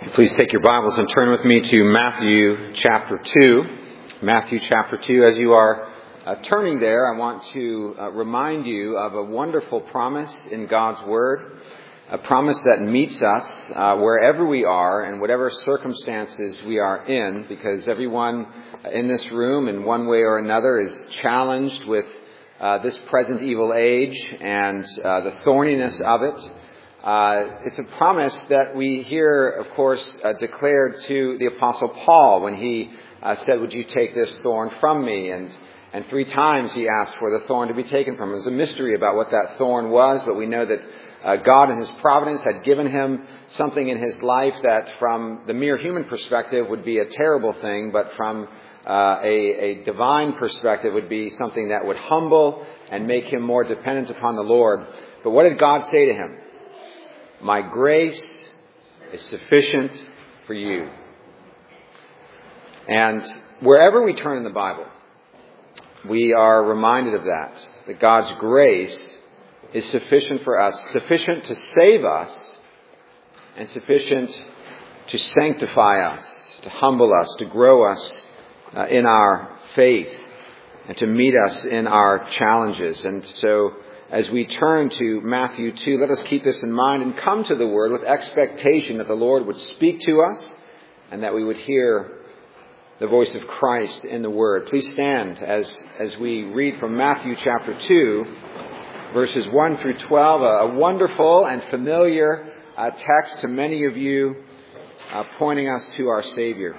Please take your Bibles and turn with me to Matthew chapter 2. Matthew chapter 2. As you are turning there, I want to remind you of a wonderful promise in God's Word. A promise that meets us wherever we are and whatever circumstances we are in, because everyone in this room in one way or another is challenged with this present evil age and the thorniness of it. It's a promise that we hear, of course, declared to the Apostle Paul when he said, "Would you take this thorn from me?" And 3 times he asked for the thorn to be taken from him. There's a mystery about what that thorn was, but we know that God in His providence had given him something in his life that from the mere human perspective would be a terrible thing, but from a divine perspective would be something that would humble and make him more dependent upon the Lord. But what did God say to him? "My grace is sufficient for you." And wherever we turn in the Bible, we are reminded of that God's grace is sufficient for us, sufficient to save us, and sufficient to sanctify us, to humble us, to grow us in our faith, and to meet us in our challenges. And so, as we turn to Matthew 2, let us keep this in mind and come to the Word with expectation that the Lord would speak to us and that we would hear the voice of Christ in the Word. Please stand as we read from Matthew chapter 2, verses 1 through 12, a wonderful and familiar text to many of you, pointing us to our Savior.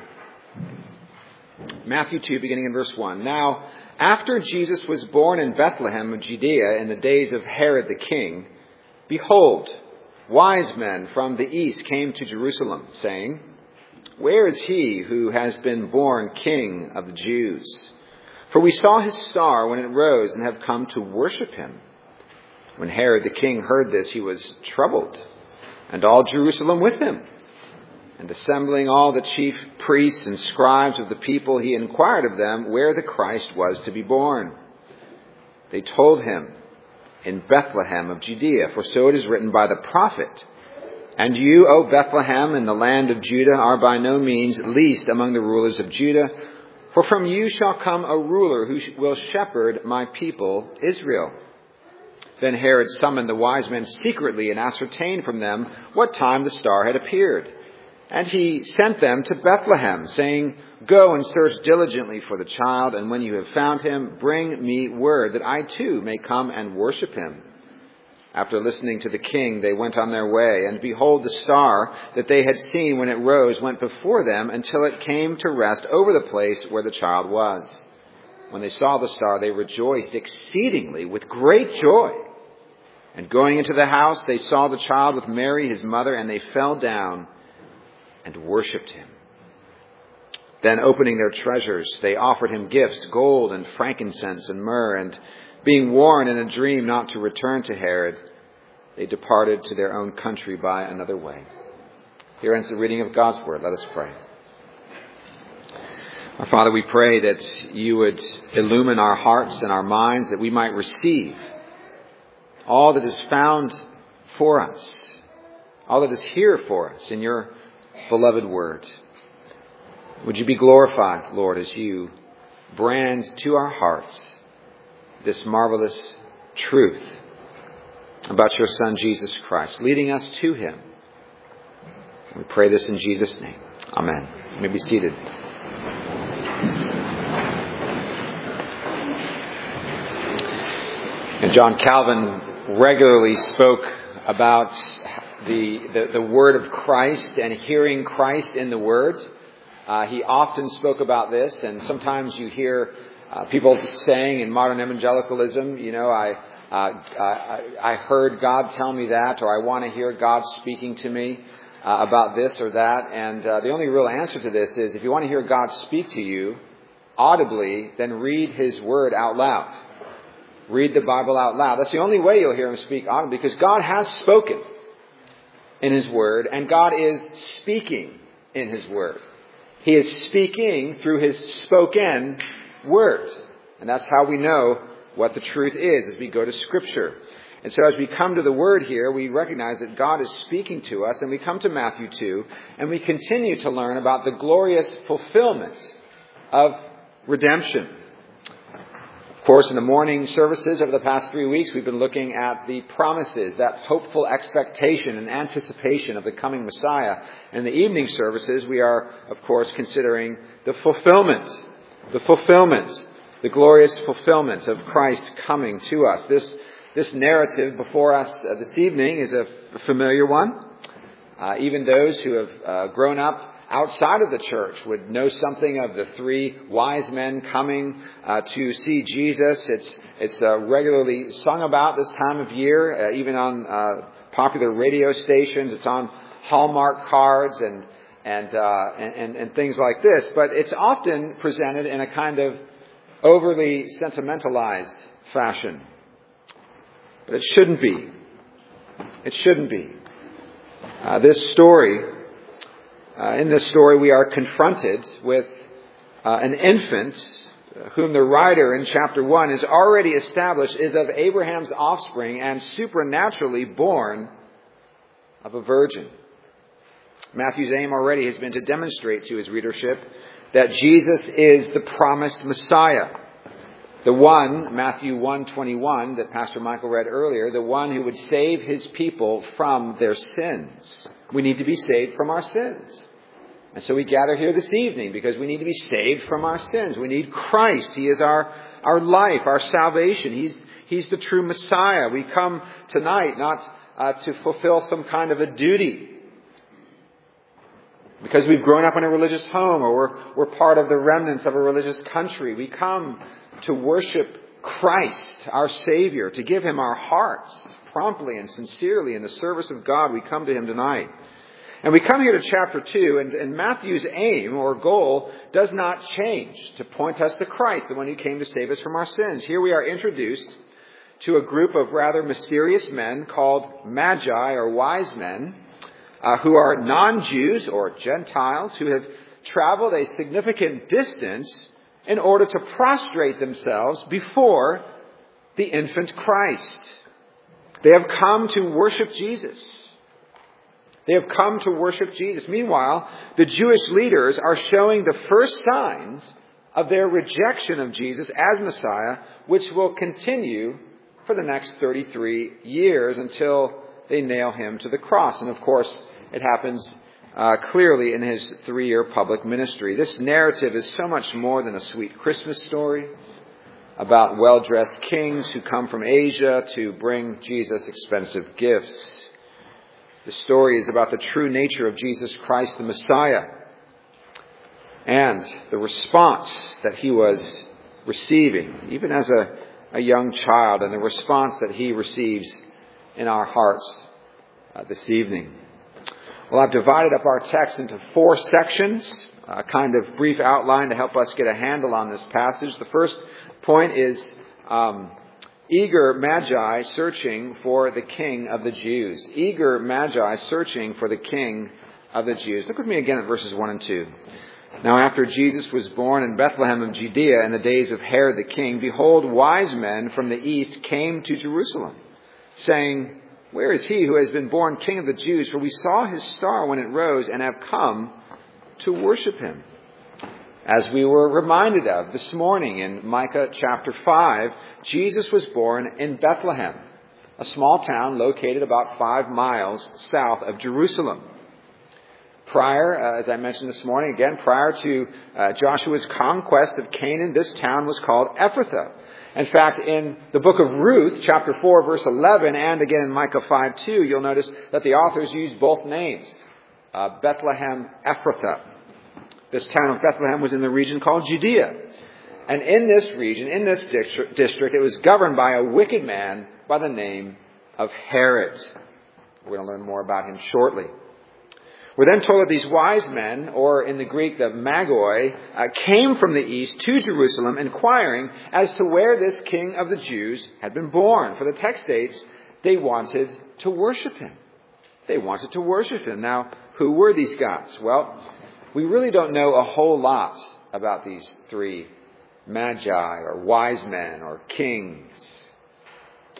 Matthew 2, beginning in verse 1. "Now, after Jesus was born in Bethlehem of Judea in the days of Herod the king, behold, wise men from the east came to Jerusalem, saying, 'Where is he who has been born King of the Jews? For we saw his star when it rose and have come to worship him.' When Herod the king heard this, he was troubled, and all Jerusalem with him. And assembling all the chief priests and scribes of the people, he inquired of them where the Christ was to be born. They told him, 'In Bethlehem of Judea, for so it is written by the prophet, And you, O Bethlehem, in the land of Judah, are by no means least among the rulers of Judah, for from you shall come a ruler who will shepherd my people Israel.' Then Herod summoned the wise men secretly and ascertained from them what time the star had appeared. And he sent them to Bethlehem, saying, 'Go and search diligently for the child, and when you have found him, bring me word that I too may come and worship him.' After listening to the king, they went on their way, and behold, the star that they had seen when it rose went before them until it came to rest over the place where the child was. When they saw the star, they rejoiced exceedingly with great joy. And going into the house, they saw the child with Mary, his mother, and they fell down and worshipped him. Then opening their treasures, they offered him gifts, gold and frankincense and myrrh, and being warned in a dream not to return to Herod, they departed to their own country by another way." Here ends the reading of God's Word. Let us pray. Our Father, we pray that you would illumine our hearts and our minds, that we might receive all that is found for us, all that is here for us in your beloved Word. Would you be glorified, Lord, as you brand to our hearts this marvelous truth about your Son, Jesus Christ, leading us to him. We pray this in Jesus' name. Amen. You may be seated. And John Calvin regularly spoke about the word of Christ and hearing Christ in the Word. He often spoke about this, and sometimes you hear people saying in modern evangelicalism, I heard God tell me that, or I want to hear God speaking to me about this or that. And the only real answer to this is, if you want to hear God speak to you audibly, then read His Word out loud. Read the Bible out loud. That's the only way you'll hear Him speak audibly, because God has spoken in His Word, and God is speaking in His Word. He is speaking through His spoken Word. And that's how we know what the truth is, as we go to Scripture. And so as we come to the Word here, we recognize that God is speaking to us, and we come to Matthew 2, and we continue to learn about the glorious fulfillment of redemption. Of course, in the morning services over the past 3 weeks, we've been looking at the promises, that hopeful expectation and anticipation of the coming Messiah. In the evening services, we are, of course, considering the fulfillment, the glorious fulfillment of Christ coming to us. This narrative before us this evening is a familiar one. Even those who have grown up outside of the church would know something of the three wise men coming to see Jesus. It's regularly sung about this time of year, even on popular radio stations. It's on Hallmark cards and things like this. But it's often presented in a kind of overly sentimentalized fashion. But it shouldn't be. It shouldn't be. In this story, we are confronted with an infant whom the writer in chapter 1 has already established is of Abraham's offspring and supernaturally born of a virgin. Matthew's aim already has been to demonstrate to his readership that Jesus is the promised Messiah. The one, Matthew 1:21, that Pastor Michael read earlier, the one who would save his people from their sins. We need to be saved from our sins. And so we gather here this evening because we need to be saved from our sins. We need Christ. He is our life, our salvation. He's the true Messiah. We come tonight not to fulfill some kind of a duty because we've grown up in a religious home or we're part of the remnants of a religious country. We come to worship Christ, our Savior, to give Him our hearts promptly and sincerely in the service of God. We come to Him tonight. And we come here to chapter 2, and Matthew's aim or goal does not change to point us to Christ, the one who came to save us from our sins. Here we are introduced to a group of rather mysterious men called Magi or wise men who are non-Jews or Gentiles who have traveled a significant distance in order to prostrate themselves before the infant Christ. They have come to worship Jesus. They have come to worship Jesus. Meanwhile, the Jewish leaders are showing the first signs of their rejection of Jesus as Messiah, which will continue for the next 33 years until they nail Him to the cross. And of course, it happens clearly in His 3-year public ministry. This narrative is so much more than a sweet Christmas story about well-dressed kings who come from Asia to bring Jesus expensive gifts. The story is about the true nature of Jesus Christ, the Messiah, and the response that He was receiving, even as a young child, and the response that He receives in our hearts this evening. Well, I've divided up our text into 4 sections, a kind of brief outline to help us get a handle on this passage. The first point is eager Magi searching for the King of the Jews. Eager Magi searching for the King of the Jews. Look with me again at verses 1 and 2. Now after Jesus was born in Bethlehem of Judea in the days of Herod the king, behold, wise men from the east came to Jerusalem, saying, Where is he who has been born King of the Jews? For we saw his star when it rose and have come to worship him. As we were reminded of this morning in Micah chapter 5, Jesus was born in Bethlehem, a small town located about 5 miles south of Jerusalem. Prior, as I mentioned this morning, prior to Joshua's conquest of Canaan, this town was called Ephrathah. In fact, in the book of Ruth, chapter 4, verse 11, and again in Micah 5:2, you'll notice that the authors use both names, Bethlehem, Ephrathah. This town of Bethlehem was in the region called Judea. And in this region, in this district, it was governed by a wicked man by the name of Herod. We're going to learn more about him shortly. We're then told that these wise men, or in the Greek, the Magoi, came from the east to Jerusalem inquiring as to where this King of the Jews had been born. For the text states, they wanted to worship him. They wanted to worship him. Now, who were these guys? Well, we really don't know a whole lot about these 3 Magi or wise men or kings.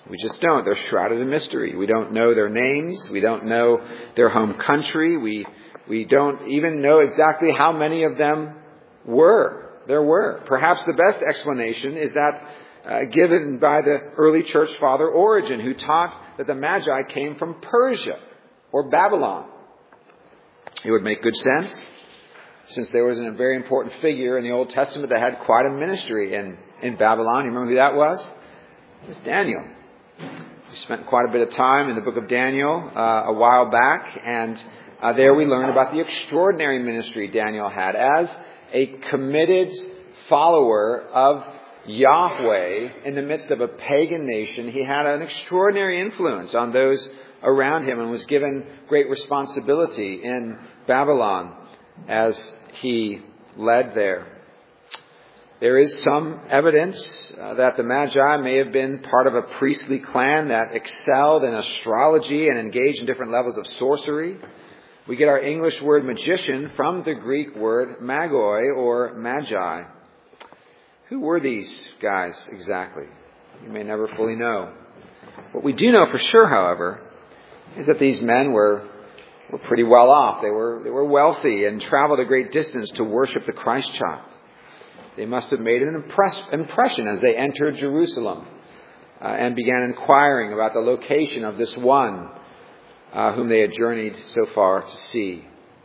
We just don't. They're shrouded in mystery. We don't know their names. We don't know their home country. We don't even know exactly how many of them there were. Perhaps the best explanation is that given by the early church father Origen, who taught that the Magi came from Persia or Babylon. It would make good sense, since there was a very important figure in the Old Testament that had quite a ministry in Babylon. You remember who that was? It was Daniel. We spent quite a bit of time in the book of Daniel a while back, and there we learn about the extraordinary ministry Daniel had as a committed follower of Yahweh in the midst of a pagan nation. He had an extraordinary influence on those around him and was given great responsibility in Babylon as he led there. There is some evidence that the Magi may have been part of a priestly clan that excelled in astrology and engaged in different levels of sorcery. We get our English word magician from the Greek word magoi or magi. Who were these guys exactly? You may never fully know. What we do know for sure, however, is that these men were pretty well off. They were wealthy and traveled a great distance to worship the Christ child. They must have made an impression as they entered Jerusalem and began inquiring about the location of this one whom they had journeyed so far to see.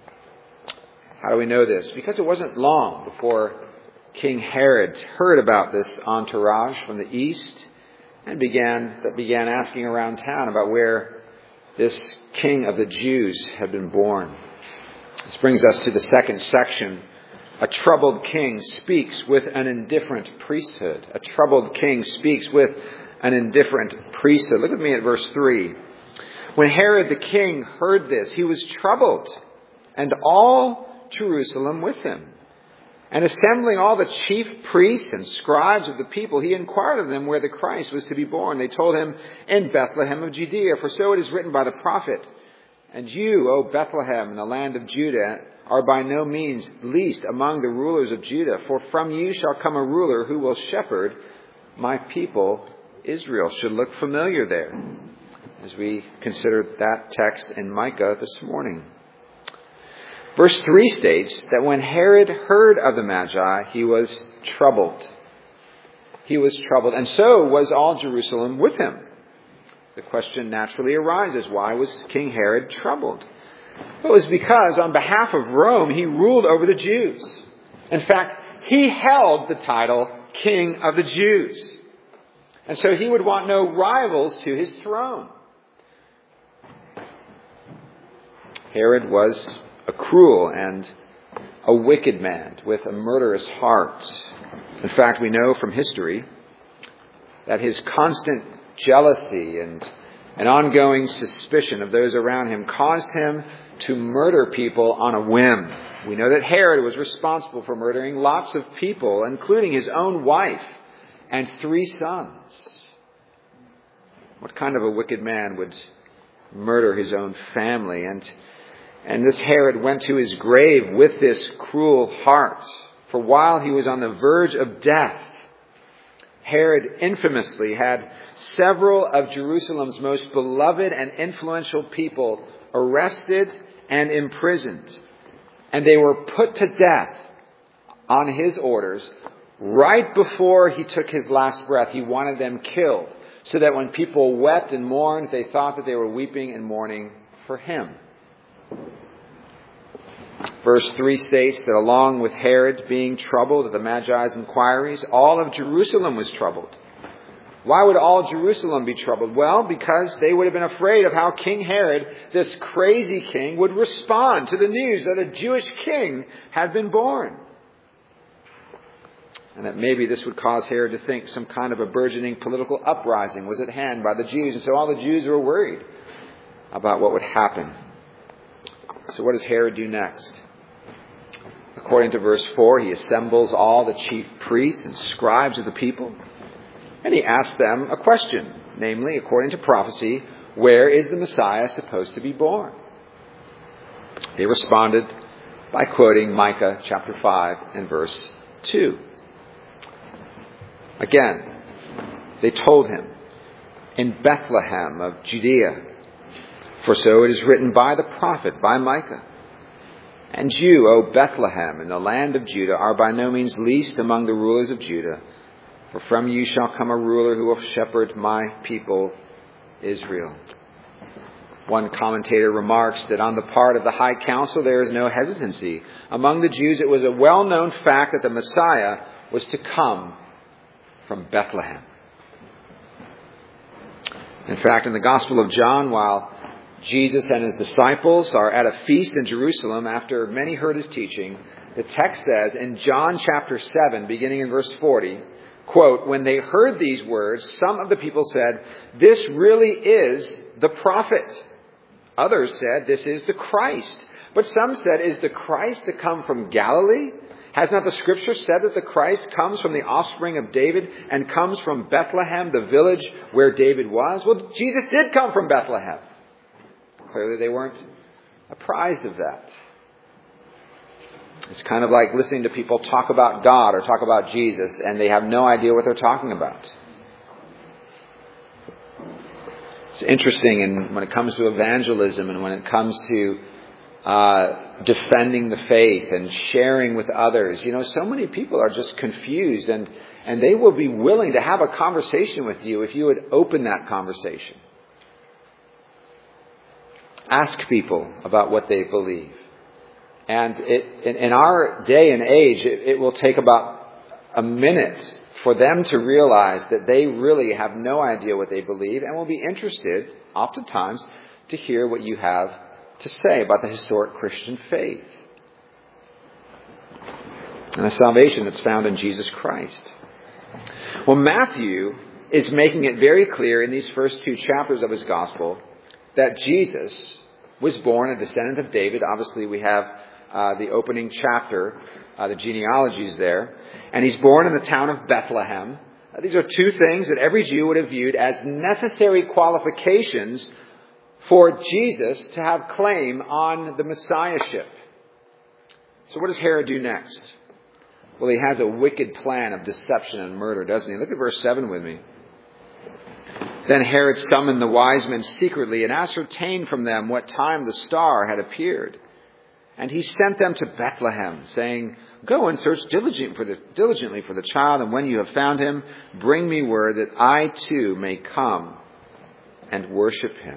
How do we know this? Because it wasn't long before King Herod heard about this entourage from the east and began asking around town about where this king of the Jews had been born. This brings us to the second section. A troubled king speaks with an indifferent priesthood. A troubled king speaks with an indifferent priesthood. Look with me at verse 3. When Herod the king heard this, he was troubled, and all Jerusalem with him. And assembling all the chief priests and scribes of the people, he inquired of them where the Christ was to be born. They told him, in Bethlehem of Judea, for so it is written by the prophet, and you, O Bethlehem, in the land of Judah, are by no means least among the rulers of Judah, for from you shall come a ruler who will shepherd my people Israel. Should look familiar there as we consider that text in Micah this morning. Verse 3 states that when Herod heard of the Magi, he was troubled. He was troubled, and so was all Jerusalem with him. The question naturally arises, why was King Herod troubled? It was because on behalf of Rome, he ruled over the Jews. In fact, he held the title King of the Jews. And so he would want no rivals to his throne. Herod was a cruel and a wicked man with a murderous heart. In fact, we know from history that his constant jealousy and an ongoing suspicion of those around him caused him to murder people on a whim. We know that Herod was responsible for murdering lots of people, including his own wife and 3 sons. What kind of a wicked man would murder his own family? And this Herod went to his grave with this cruel heart. For while he was on the verge of death, Herod infamously had several of Jerusalem's most beloved and influential people arrested and imprisoned. And they were put to death on his orders right before he took his last breath. He wanted them killed so that when people wept and mourned, they thought that they were weeping and mourning for him. Verse 3 states that along with Herod being troubled at the Magi's inquiries, all of Jerusalem was troubled. Why would all Jerusalem be troubled? Well, because they would have been afraid of how King Herod, this crazy king, would respond to the news that a Jewish king had been born. And that maybe this would cause Herod to think some kind of a burgeoning political uprising was at hand by the Jews. And so all the Jews were worried about what would happen. So what does Herod do next? According to verse 4, he assembles all the chief priests and scribes of the people. And he asks them a question, namely, according to prophecy, where is the Messiah supposed to be born? They responded by quoting Micah chapter 5 and verse 2. Again, they told him, in Bethlehem of Judea. For so it is written by the prophet, by Micah. And you, O Bethlehem, in the land of Judah, are by no means least among the rulers of Judah. For from you shall come a ruler who will shepherd my people Israel. One commentator remarks that on the part of the high council there is no hesitancy. Among the Jews it was a well-known fact that the Messiah was to come from Bethlehem. In fact, in the Gospel of John, while Jesus and his disciples are at a feast in Jerusalem after many heard his teaching, the text says in John chapter 7, beginning in verse 40, quote, when they heard these words, some of the people said, this really is the prophet. Others said, this is the Christ. But some said, is the Christ to come from Galilee? Has not the Scripture said that the Christ comes from the offspring of David and comes from Bethlehem, the village where David was? Well, Jesus did come from Bethlehem. Clearly they weren't apprised of that. It's kind of like listening to people talk about God or talk about Jesus and they have no idea what they're talking about. It's interesting when it comes to evangelism and when it comes to defending the faith and sharing with others. So many people are just confused and they will be willing to have a conversation with you if you would open that conversation. Ask people about what they believe. And in our day and age, it will take about a minute for them to realize that they really have no idea what they believe and will be interested, oftentimes, to hear what you have to say about the historic Christian faith and the salvation that's found in Jesus Christ. Well, Matthew is making it very clear in these first two chapters of his gospel that Jesus was born a descendant of David. Obviously, we have the opening chapter, the genealogies there. And he's born in the town of Bethlehem. These are two things that every Jew would have viewed as necessary qualifications for Jesus to have claim on the Messiahship. So what does Herod do next? Well, he has a wicked plan of deception and murder, doesn't he? Look at verse 7 with me. Then Herod summoned the wise men secretly and ascertained from them what time the star had appeared. And he sent them to Bethlehem, saying, go and search diligently for the child, and when you have found him, bring me word that I too may come and worship him.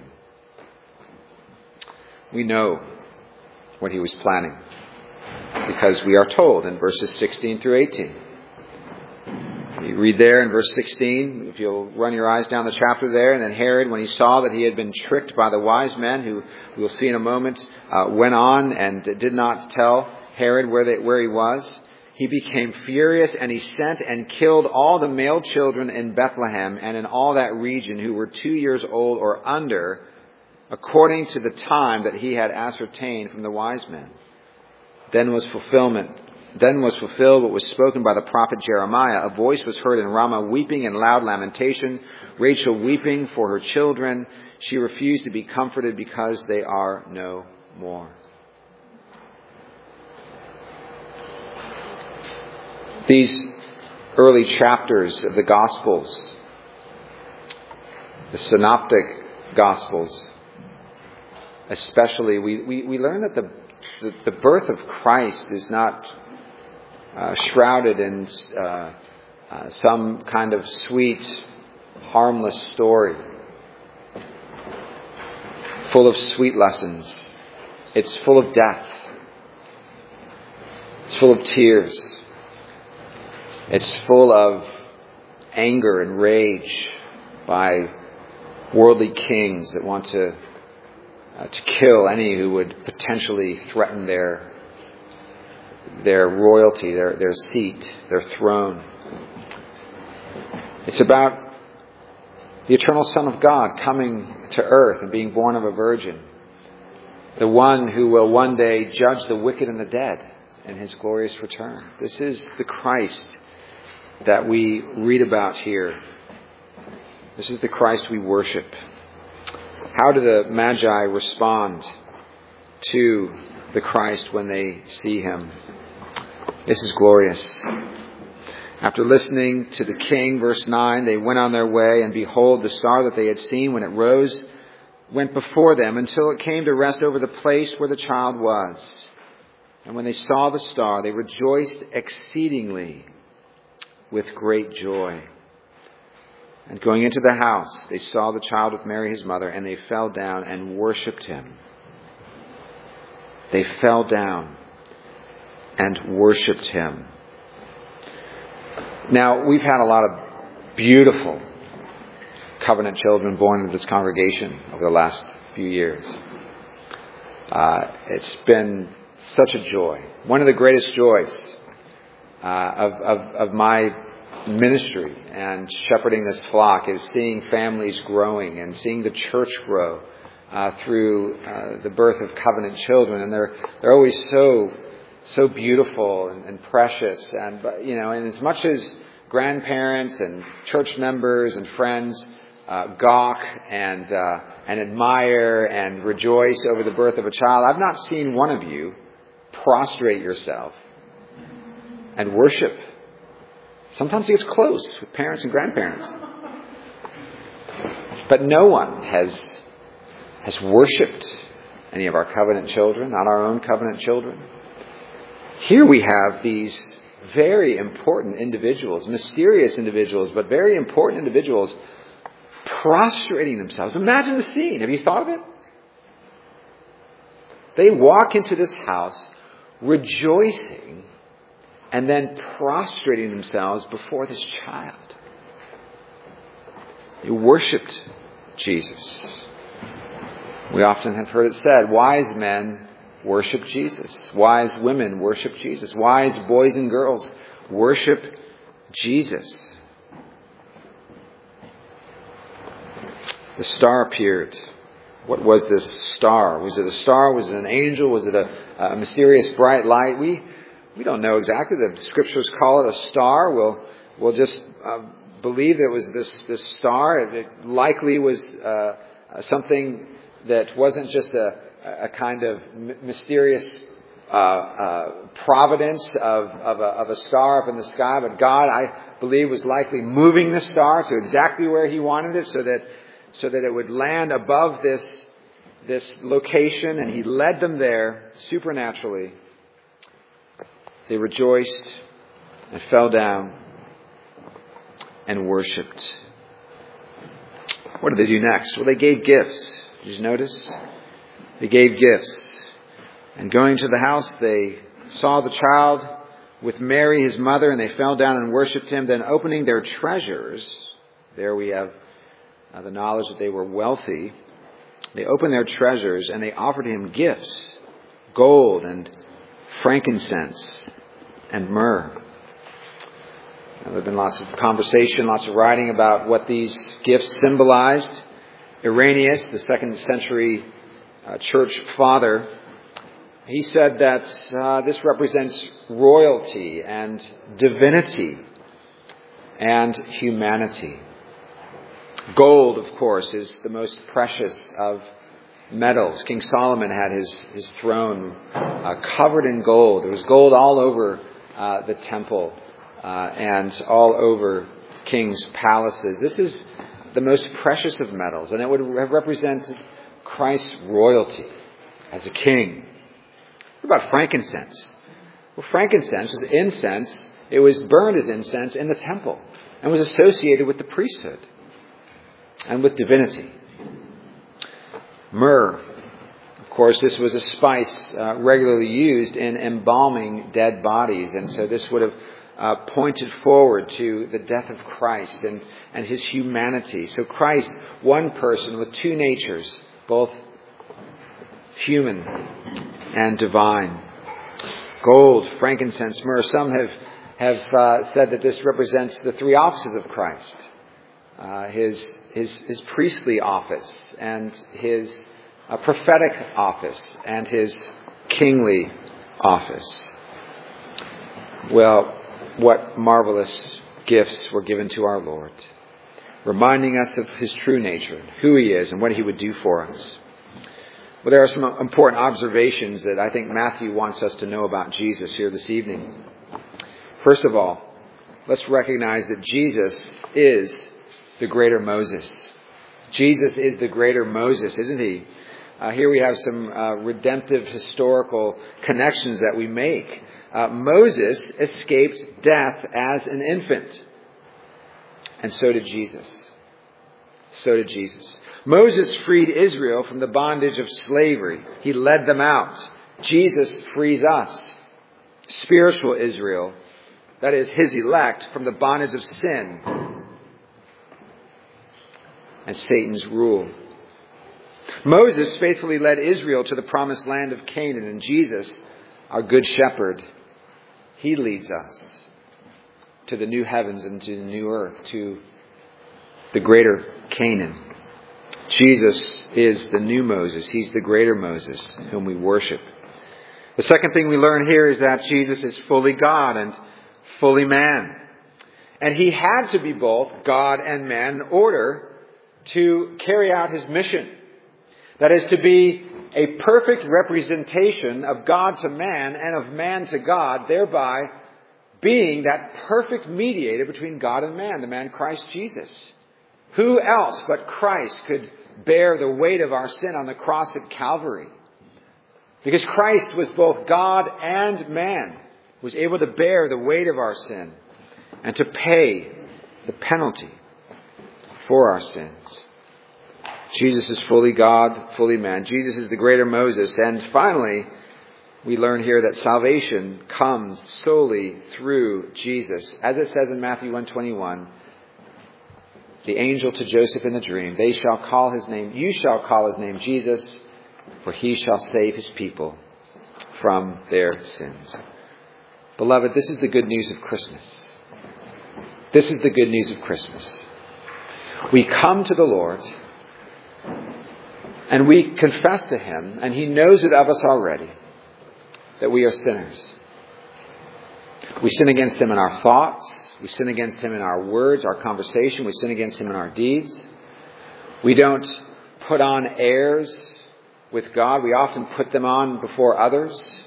We know what he was planning, because we are told in verses 16 through 18. You read there in verse 16, if you'll run your eyes down the chapter there, and then Herod, when he saw that he had been tricked by the wise men, who we'll see in a moment, went on and did not tell Herod where he was, he became furious, and he sent and killed all the male children in Bethlehem and in all that region who were 2 years old or under, according to the time that he had ascertained from the wise men. Then was fulfilled what was spoken by the prophet Jeremiah. A voice was heard in Ramah, weeping and loud lamentation, Rachel weeping for her children. She refused to be comforted because they are no more. These early chapters of the Gospels, the Synoptic Gospels, especially, we learn that the birth of Christ is not shrouded in some kind of sweet, harmless story, full of sweet lessons. It's full of death. It's full of tears. It's full of anger and rage by worldly kings that want to kill any who would potentially threaten their royalty, their seat, their throne. It's about the eternal Son of God coming to earth and being born of a virgin. The one who will one day judge the wicked and the dead in his glorious return. This is the Christ that we read about here. This is the Christ we worship. How do the Magi respond to the Christ when they see him? This is glorious. After listening to the king, verse 9, they went on their way, and behold, the star that they had seen when it rose went before them until it came to rest over the place where the child was. And when they saw the star, they rejoiced exceedingly with great joy. And going into the house, they saw the child with Mary his mother, and they fell down and worshipped him. They fell down and worshipped him. Now, we've had a lot of beautiful covenant children born into this congregation over the last few years. It's been such a joy. One of the greatest joys of my ministry and shepherding this flock is seeing families growing and seeing the church grow through the birth of covenant children, and they're always so beautiful and precious, and as much as grandparents and church members and friends gawk and admire and rejoice over the birth of a child, I've not seen one of you prostrate yourself and worship. Sometimes it gets close with parents and grandparents. But no one has worshipped any of our covenant children, not our own covenant children. Here we have these very important individuals, mysterious individuals, but very important individuals prostrating themselves. Imagine the scene. Have you thought of it? They walk into this house rejoicing and then prostrating themselves before this child. They worshipped Jesus. We often have heard it said, wise men worship Jesus. Wise women worship Jesus. Wise boys and girls worship Jesus. The star appeared. What was this star? Was it a star? Was it an angel? Was it a mysterious bright light? We don't know exactly. The scriptures call it a star. We'll just believe it was this star. It likely was something that wasn't just a kind of mysterious providence of a star up in the sky, but God, I believe, was likely moving the star to exactly where He wanted it, so that it would land above this location, and He led them there supernaturally. They rejoiced and fell down and worshipped. What did they do next? Well, they gave gifts. Did you notice? They gave gifts. And going to the house, they saw the child with Mary, his mother, and they fell down and worshipped Him. Then opening their treasures, there we have the knowledge that they were wealthy. They opened their treasures and they offered Him gifts, gold and frankincense and myrrh. Now, there have been lots of conversation, lots of writing about what these gifts symbolized. Irenaeus, the 2nd century church father, he said that this represents royalty and divinity and humanity. Gold, of course, is the most precious of metals. King Solomon had his throne covered in gold. There was gold all over the temple and all over kings' palaces. This is the most precious of metals, and it would have represented Christ's royalty as a king. What about frankincense? Well, frankincense was incense. It was burned as incense in the temple and was associated with the priesthood and with divinity. Myrrh, of course, this was a spice regularly used in embalming dead bodies, and so this would have pointed forward to the death of Christ and His humanity. So Christ, one person with two natures, both human and divine. Gold, frankincense, myrrh. Some have said that this represents the three offices of Christ. His priestly office and His prophetic office and His kingly office. Well, what marvelous gifts were given to our Lord, reminding us of His true nature, who He is and what He would do for us. Well, there are some important observations that I think Matthew wants us to know about Jesus here this evening. First of all, let's recognize that Jesus is the greater Moses. Jesus is the greater Moses, isn't he? Here we have some redemptive historical connections that we make. Moses escaped death as an infant. And so did Jesus. So did Jesus. Moses freed Israel from the bondage of slavery. He led them out. Jesus frees us, spiritual Israel, that is his elect, from the bondage of sin and Satan's rule. Moses faithfully led Israel to the promised land of Canaan, and Jesus, our good shepherd, he leads us to the new heavens and to the new earth, to the greater Canaan. Jesus is the new Moses. He's the greater Moses whom we worship. The second thing we learn here is that Jesus is fully God and fully man. And he had to be both God and man in order to carry out his mission. That is, to be a perfect representation of God to man and of man to God, thereby being that perfect mediator between God and man, the man Christ Jesus. Who else but Christ could bear the weight of our sin on the cross at Calvary? Because Christ was both God and man, was able to bear the weight of our sin and to pay the penalty for our sins. Jesus is fully God, fully man. Jesus is the greater Moses. And finally, we learn here that salvation comes solely through Jesus. As it says in Matthew 1:21, the angel to Joseph in the dream, you shall call his name Jesus, for he shall save his people from their sins. Beloved, this is the good news of Christmas. This is the good news of Christmas. We come to the Lord and we confess to him, and he knows it of us already, that we are sinners. We sin against him in our thoughts. We sin against him in our words, our conversation. We sin against him in our deeds. We don't put on airs with God. We often put them on before others.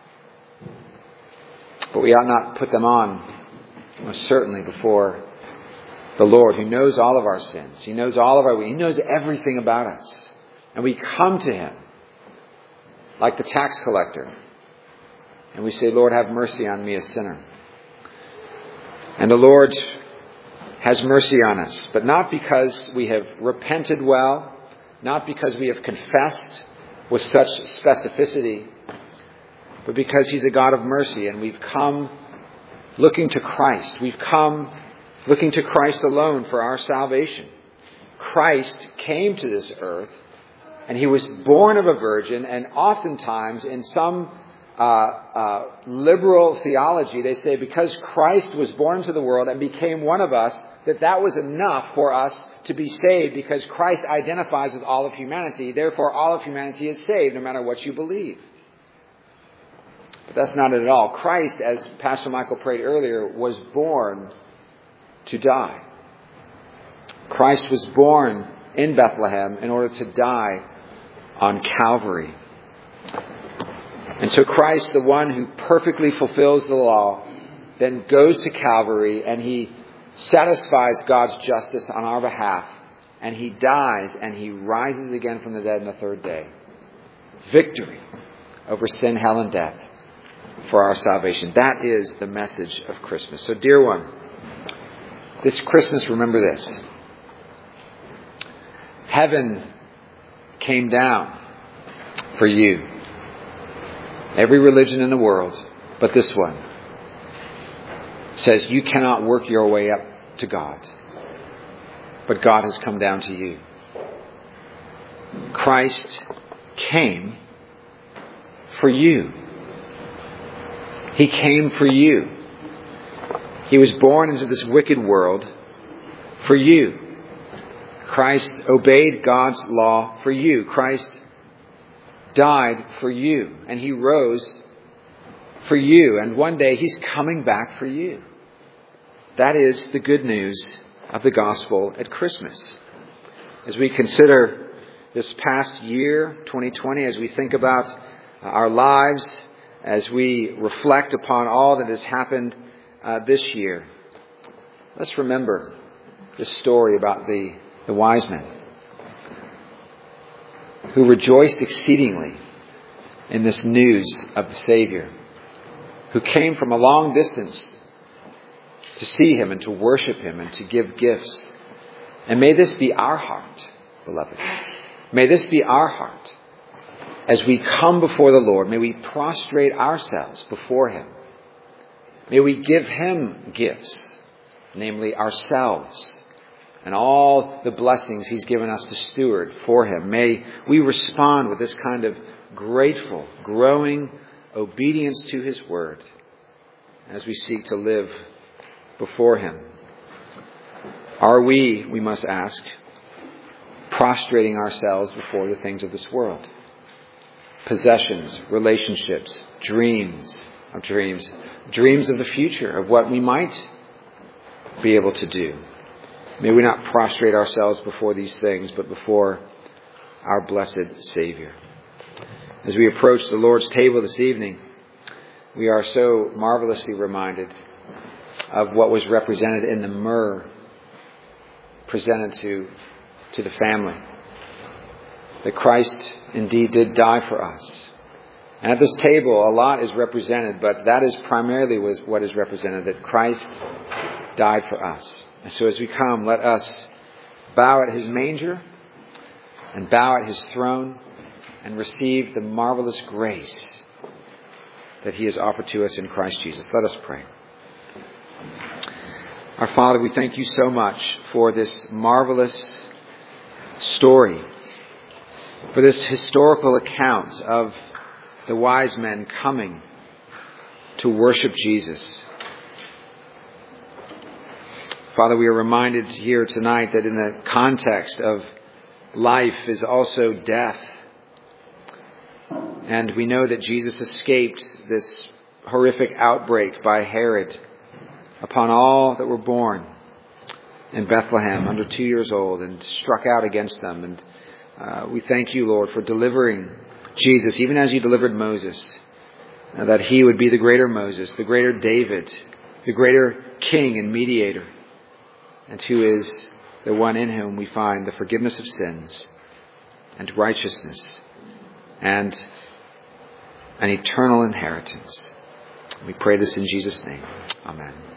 But we ought not put them on, most certainly, before the Lord, who knows all of our sins. He knows all of our ways. He knows everything about us. And we come to him like the tax collector. And we say, Lord, have mercy on me, a sinner. And the Lord has mercy on us, but not because we have repented well, not because we have confessed with such specificity, but because he's a God of mercy, and we've come looking to Christ. We've come looking to Christ alone for our salvation. Christ came to this earth, and he was born of a virgin, and oftentimes in some liberal theology, they say because Christ was born into the world and became one of us, that was enough for us to be saved, because Christ identifies with all of humanity. Therefore, all of humanity is saved, no matter what you believe. But that's not it at all. Christ, as Pastor Michael prayed earlier, was born to die. Christ was born in Bethlehem in order to die on Calvary. And so Christ, the one who perfectly fulfills the law, then goes to Calvary and he satisfies God's justice on our behalf. And he dies and he rises again from the dead on the third day. Victory over sin, hell, and death for our salvation. That is the message of Christmas. So, dear one, this Christmas, remember this. Heaven came down for you. Every religion in the world, but this one, says you cannot work your way up to God. But God has come down to you. Christ came for you. He came for you. He was born into this wicked world for you. Christ obeyed God's law for you. Christ died for you. And he rose for you. And one day he's coming back for you. That is the good news of the gospel at Christmas. As we consider this past year, 2020, as we think about our lives, as we reflect upon all that has happened this year, let's remember this story about the wise men who rejoiced exceedingly in this news of the Savior, who came from a long distance to see Him and to worship Him and to give gifts. And may this be our heart, beloved. May this be our heart. As we come before the Lord, may we prostrate ourselves before Him. May we give Him gifts, namely ourselves, and all the blessings He's given us to steward for Him. May we respond with this kind of grateful, growing obedience to His Word as we seek to live before Him. Are we must ask, prostrating ourselves before the things of this world? Possessions, relationships, dreams of the future, of what we might be able to do. May we not prostrate ourselves before these things, but before our blessed Savior. As we approach the Lord's table this evening, we are so marvelously reminded of what was represented in the myrrh presented to the family. That Christ indeed did die for us. And at this table, a lot is represented, but that is primarily what is represented, that Christ died for us. And so as we come, let us bow at His manger and bow at His throne and receive the marvelous grace that He has offered to us in Christ Jesus. Let us pray. Our Father, we thank You so much for this marvelous story, for this historical account of the wise men coming to worship Jesus. Father, we are reminded here tonight that in the context of life is also death. And we know that Jesus escaped this horrific outbreak by Herod upon all that were born in Bethlehem under 2 years old, and struck out against them. And we thank You, Lord, for delivering Jesus, even as You delivered Moses, that He would be the greater Moses, the greater David, the greater King and mediator, and who is the one in whom we find the forgiveness of sins and righteousness and an eternal inheritance. We pray this in Jesus' name. Amen.